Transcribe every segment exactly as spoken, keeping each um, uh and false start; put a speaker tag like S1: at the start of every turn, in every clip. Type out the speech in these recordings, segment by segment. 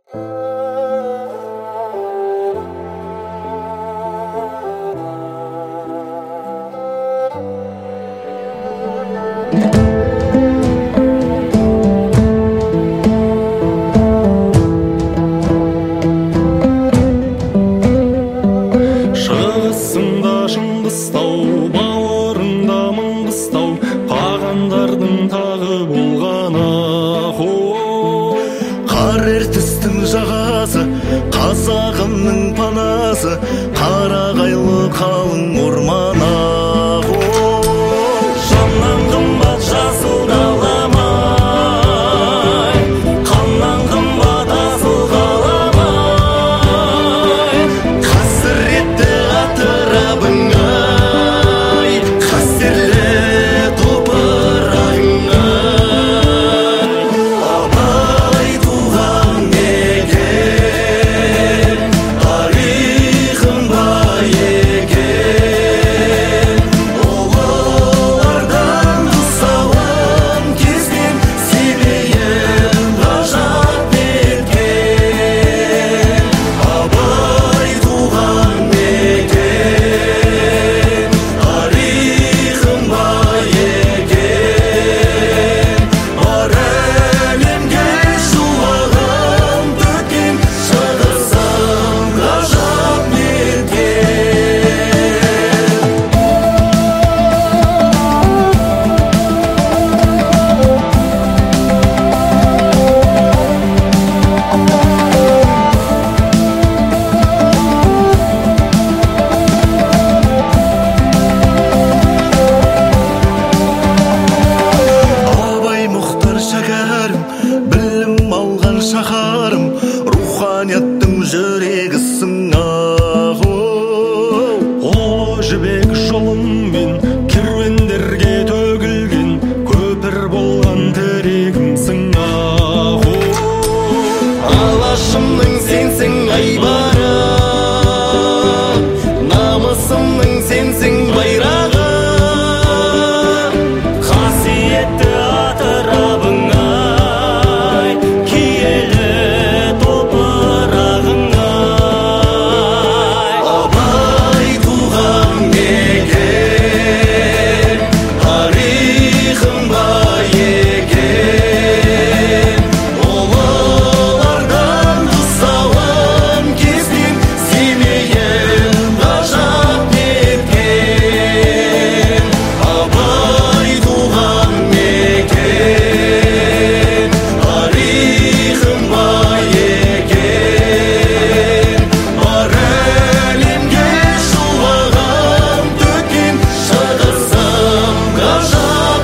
S1: Шығысыңда Шыңғыстау, бауырыңда Маңғыстау, қағандардың тағы болғаны.
S2: Қар ертістің жағасы, қазағымның панасы, қарағайлы қалың орманы.
S1: Жаннан қымбат жасыл далам-ай, қаннан қымбат асыл қалам-ай.
S2: Қасіретті атырабың-ай, қастерлі топырағың-ай. Абай туған мекен, тарихым бай екен. Ұлылардан тұсауын кезген, семейім ғажап еткен. Абай туған мекен, тарихым бай екен. Бар әлемге шуағын төккен, шығысым ғажап мекен. Абай Мұхтар шәкәрім, білім алған шаһарым, руханияттың жүрегісің ағу.
S1: Ұлы жібек жолымен керуендерге төгілген, көпір болған тірегімсің ағу.
S2: Алашымның сенсің айбары, намысымның сенсің байрағы.
S1: Қасиетті атырабың-ай, киелі топырағың-ай.
S2: Абай туған мекен, тарихым бай екен. Ұлылардан тұсауын кезген, семейім ғажап еткен. Абай туған мекен, тарихым бай екен. Бар әлемге шуағын төккен, шығысым ғажап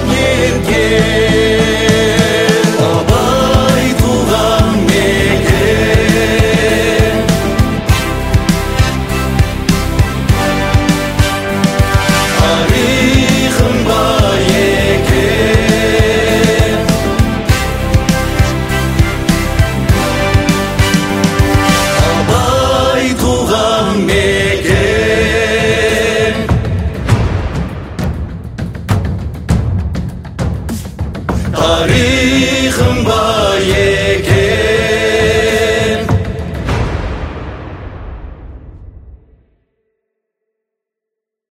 S2: еткен. Абай туған мекен, тарихым бай екен. Абай туған мекен, тарихым бай екен.